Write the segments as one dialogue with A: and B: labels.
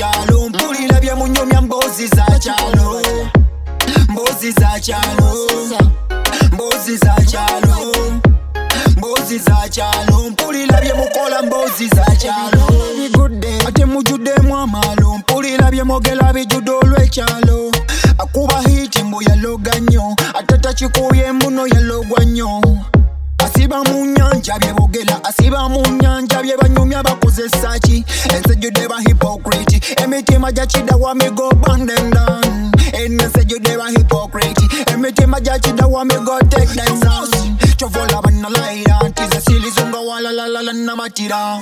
A: chalo, mpulira bye munyumya mbozi za chalo. Mbozi za chalo, mbozi za chalo, mbozi za chalo, mpulira bye mukola mbozi za chalo. Ate mujudde mwamalo, mpulira bye mogera bijudde olw'ekyalo. Akuba hiti mbu yaloga nnyo, ate takikuye mbuno yalogwa nnyo. Asiba mu nnyanja bye bogera, asiba mu nnyanja bye banyumya bakozesa ki? Ensejjudde ba hypocrite, emitima gyakidda wa me go burn them down. Ensejjudde ba hypocrite, emitima gyakidda wa me go take them down. Chovola banalayira nti ze silizunga walalalala namatira.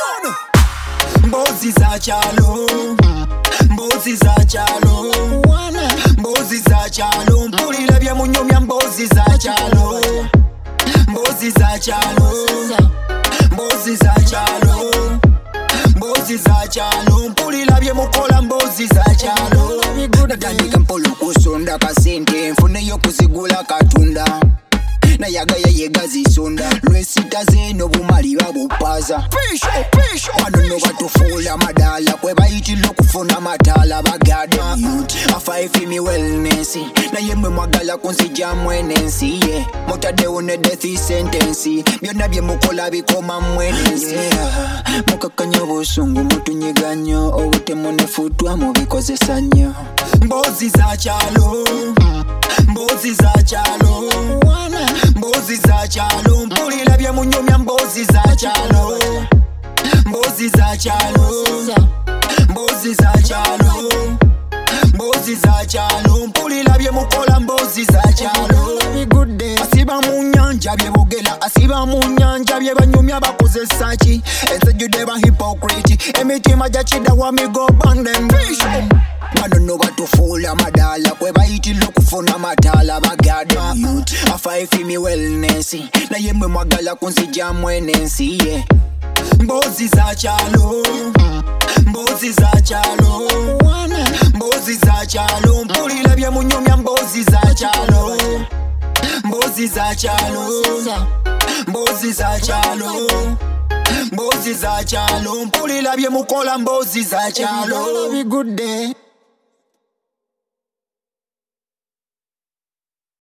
A: Mbozi za chalo, mbozi za chalo, mbozi za chalo, mpulira bye munyumya mbozi za chalo. Mbozi za chalo, mbozi za chalo, mbozi za chalo, mpulira bye mukola mbozi za chalo. Natandika mpolo kusonda kasente, nfuneyo kuzigula katunda. Nayagaya yega zisonda, lwesita zeno bumali babupaza. Wano no batufuula madala, kwe bayitira okufuna matala bagade youth. Afaifi mi wellness, naye mwe mwagala kunzijjamu enensi. Mutaddewo ne death sentence, byonna bye mukola bikoma mwenensi. Mukakanya obusungu mutunyiga nnyo, obutemu ne futwa mubikozesa nnyo. Mbozi za chalo, mbozi za chalo, mbozi za chalo, mpulira bye munyumya mbozi za chalo. Mbozi za chalo, mbozi za chalo, mbozi za chalo, mpulira bye mukola mbozi za chalo. Asiba mu nnyanja bye bogera, asiba mu nnyanja bye banyumya bakozesa ki? Ensejjudde ba hypocrite, emitima gyakidda wa me go burn them down. Bano no batufuula madala, kwe bayitira okufuna matala bagade youth. Afaifi mi wellness, naye mwe mwagala kunzijjamu enensi. Mbozi za chalo, mbozi za chalo, mbozi za chalo, mpulira bye munyumya mbozi za chalo. Mbozi za chalo, mbozi za chalo, mbozi za chalo, mpulira bye mukola mbozi za chalo.